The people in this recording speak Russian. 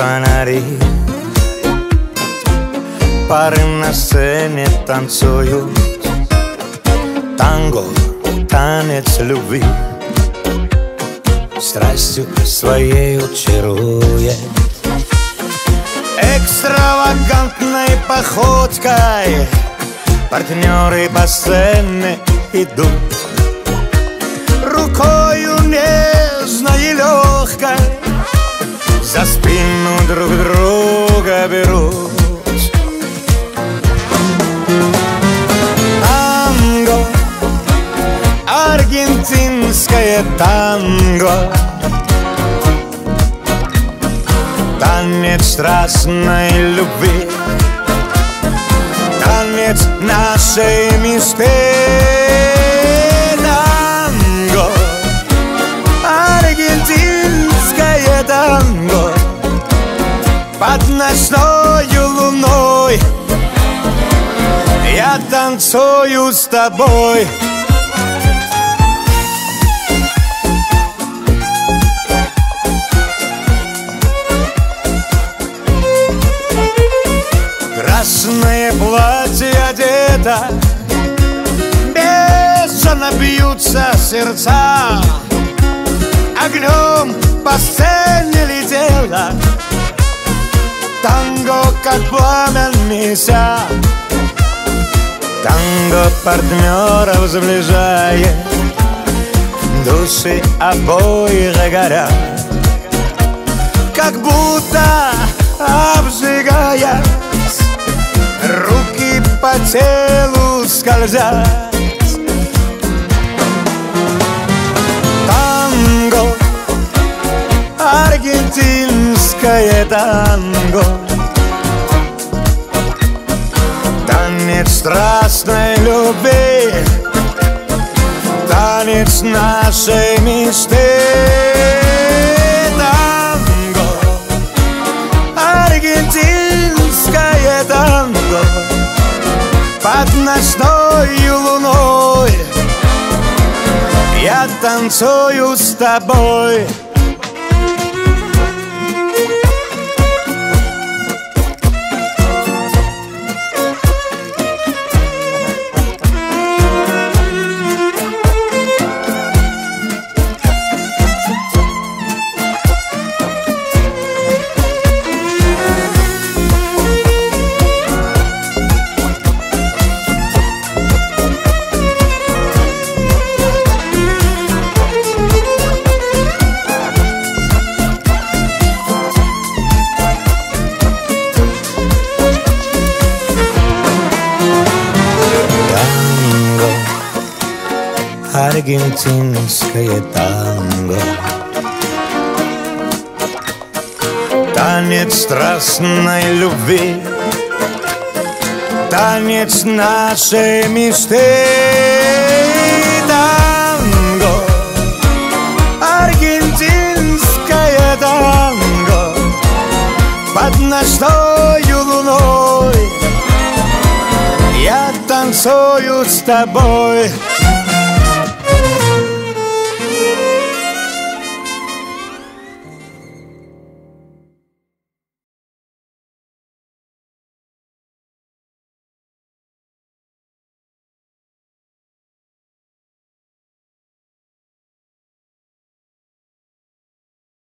фонари. Пары на сцене танцуют танго, танец любви. Страстью своей чаруя, экстравагантной походкой партнеры по сцене идут. Рукою нежной и легкой за спину друг друга берут. Танго, аргентинское танго, танец страстной любви, танец нашей мечты. Танго, аргентинское танго, под ночною луной я танцую с тобой. Красное платье одето, бешено бьются сердца. Огнем по сцене летело танго, как пламя меся. Танго партнеров сближает, души обоих горят, как будто обжигая, руки по телу скользят. Танго, аргентинское танго, танец страстной любви, танец нашей мечты. Танго, аргентинское танго, под ночною луной я танцую с тобой. Аргентинское танго, танец страстной любви, танец нашей мечты. Танго, аргентинское танго, под ночною луной я танцую с тобой.